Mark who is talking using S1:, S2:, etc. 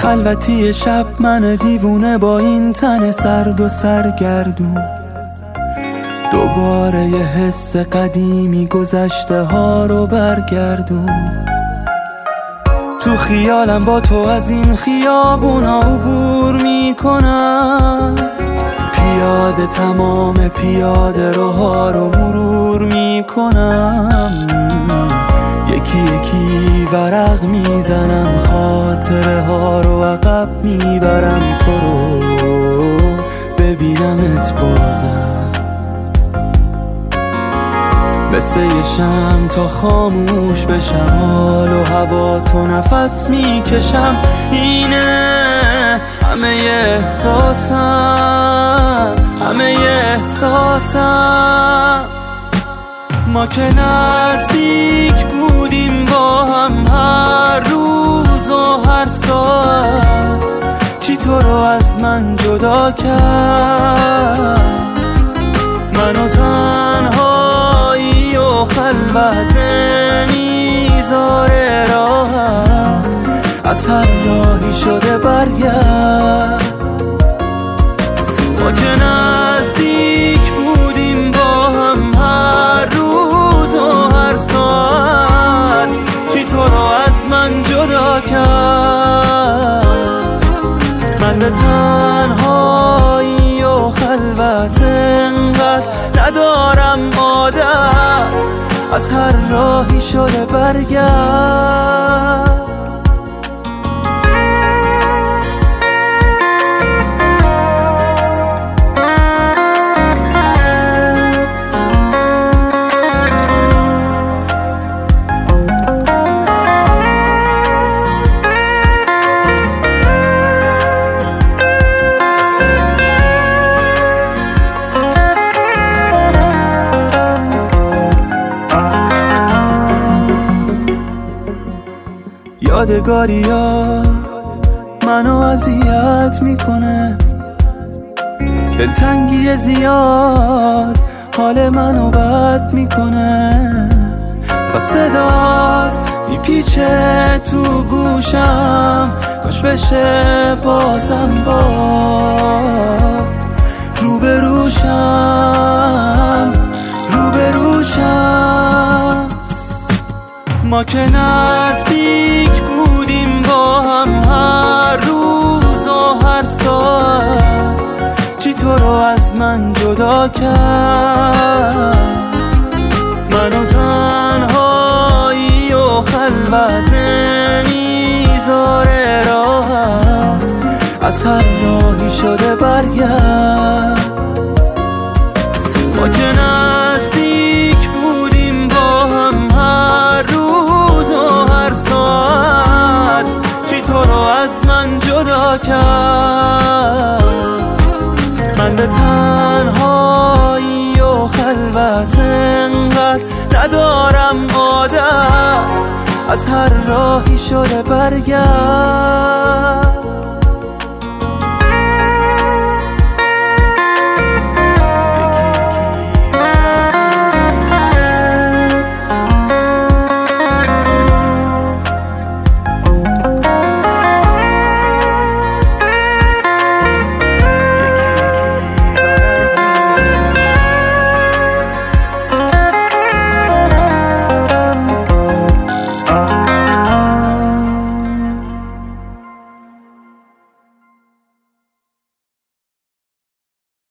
S1: خلوتی شب من دیوونه با این تن سرد و سرگردون، دوباره یه حس قدیمی گذشته ها رو برگردون. تو خیالم با تو از این خیابونا عبور میکنم، پیاده تمام پیاده روها رو مرور میکنم، یکی یکی ورق میزنم، خاطره ها رو عقب میبرم، تو رو ببینمت بازم مثل یه شمع تا خاموش بشم، حال و هوا تو نفس میکشم، اینه همه احساسم، همه احساسم. ما که نزدیک بودیم با هم هر روز و هر ساعت، کی تو رو از من جدا کرد؟ منو تنهایی و خلوت نمیذاره راحت، از هر راهی شده برگرد. ما که نزدیک بودیم با هم هر روز و هر ساعت، چی تو رو از من جدا کرد؟ من به تنهایی و خلوت انقدر ندارم عادت، از هر راهی شده برگرد. یادگاریات منو اذیت میکنه، دلتنگی زیاد حال منو بد میکنه، تا صدات میپیچه تو گوشم، کاش بشه بازم باد روبروشم، روبروشم. ما که نزدیک بودیم با هم هر روز و هر ساعت، چی تو رو از من جدا کرد؟ منو تنهایی و خلوت نمیذاره راحت، از هر راهی شده برگرد. ما که نزدیک بودیم با هم هر روز و هر ساعت، چی تو رو از من جدا کرد؟ من به تنهایی و خلوت انقدر ندارم عادت، از هر راهی شده برگرد.